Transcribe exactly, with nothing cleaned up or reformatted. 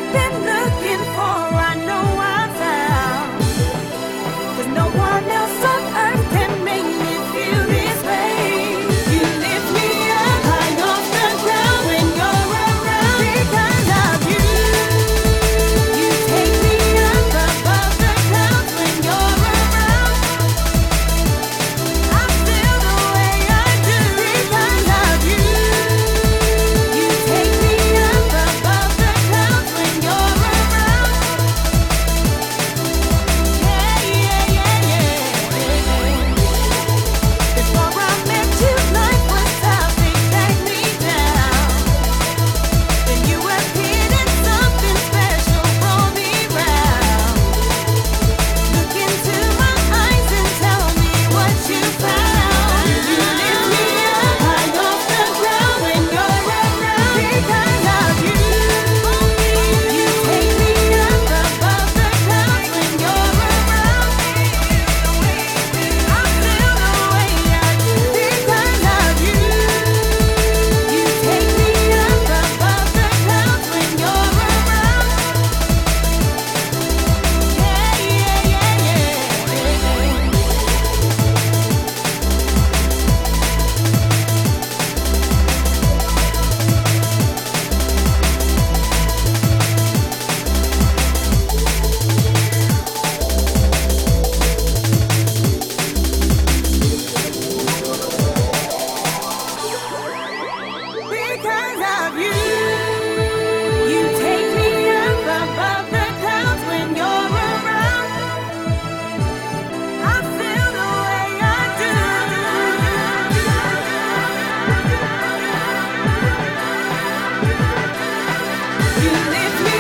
been looking for, I know I found. 'Cause no one else on earth can make me feel this way. You lift me up high off the ground when you're around. Because of you, you take me up above the clouds when you're around. I feel the way I do because of you. You take me up above the clouds when you're around. Yeah, yeah, yeah, yeah. Before I met you, life was tough, they dragged me down. Then you appeared and something special brought me round. Look into my eyes and tell me what you found. You lift me up high off the ground when you're around. Because of you, you take me up above the clouds when you're around. I feel the way I do because of you. You take me up above the clouds when you're around. Yeah, yeah, yeah, yeah. Because of you, you take me up above the clouds when you're around. I feel the way I do. You lift me